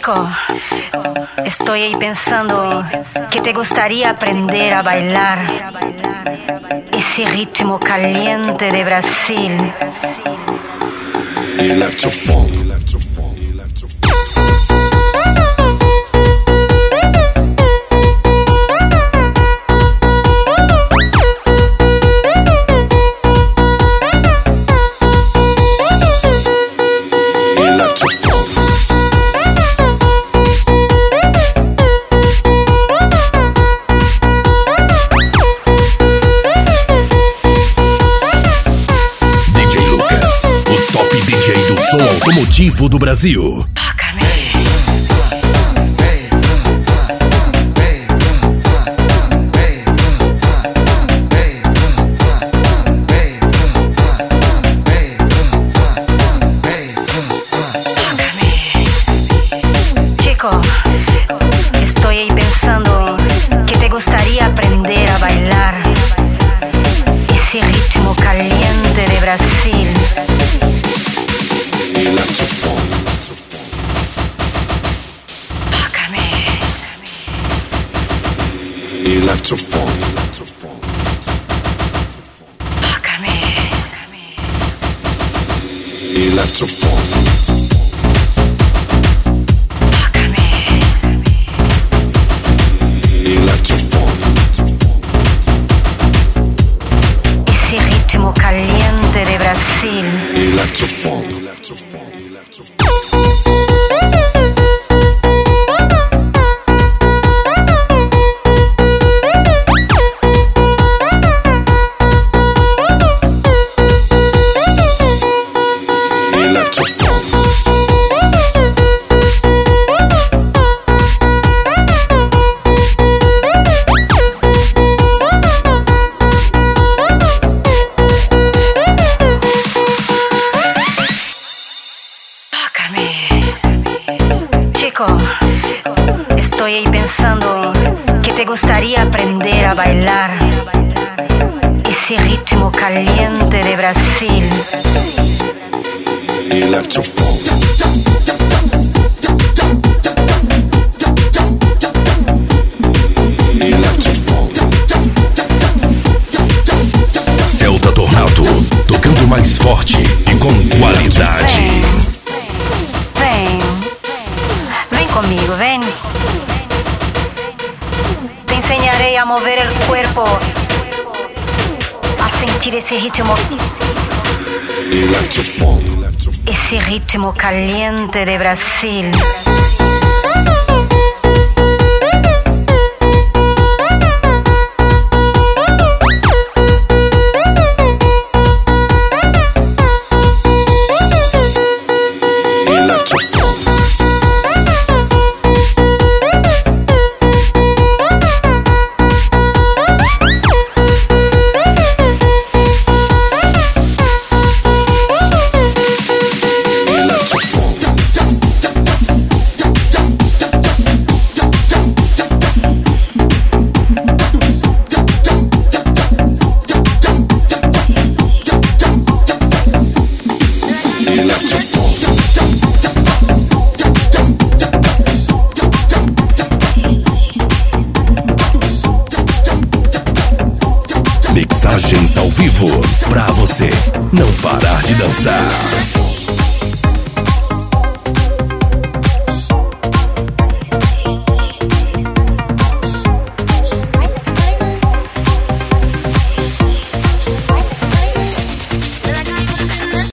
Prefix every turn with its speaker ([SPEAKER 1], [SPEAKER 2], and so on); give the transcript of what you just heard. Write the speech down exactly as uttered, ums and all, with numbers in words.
[SPEAKER 1] Chico, estoy ahí pensando que te gustaría aprender a bailar ese ritmo caliente de Brasil.
[SPEAKER 2] Electrofunk.
[SPEAKER 3] Som automotivo do Brasil.
[SPEAKER 1] Toca-me. Chico, estoy ahí pensando que te gustaría aprender a bailar ese ritmo caliente de Brasil. Tócame.
[SPEAKER 2] Electrofunk.
[SPEAKER 1] Tócame.
[SPEAKER 2] Electrofunk.
[SPEAKER 1] Tócame.
[SPEAKER 2] Electrofunk.
[SPEAKER 1] Ese ritmo caliente de Brasil.
[SPEAKER 2] Electrofunk.
[SPEAKER 1] Chico, estoy ahí pensando que te gustaría aprender a bailar ese ritmo caliente de Brasil.
[SPEAKER 2] Electrofunk. Electrofunk.
[SPEAKER 3] Celta Tornato, tocando mais forte e com qualidade.
[SPEAKER 1] Vem, vem comigo, vem. Te enseñaré a mover el cuerpo, a sentir ese ritmo,
[SPEAKER 2] Electrofunk.
[SPEAKER 1] ese ritmo caliente de Brasil.
[SPEAKER 3] Mixagens ao vivo, pra você não parar de dançar.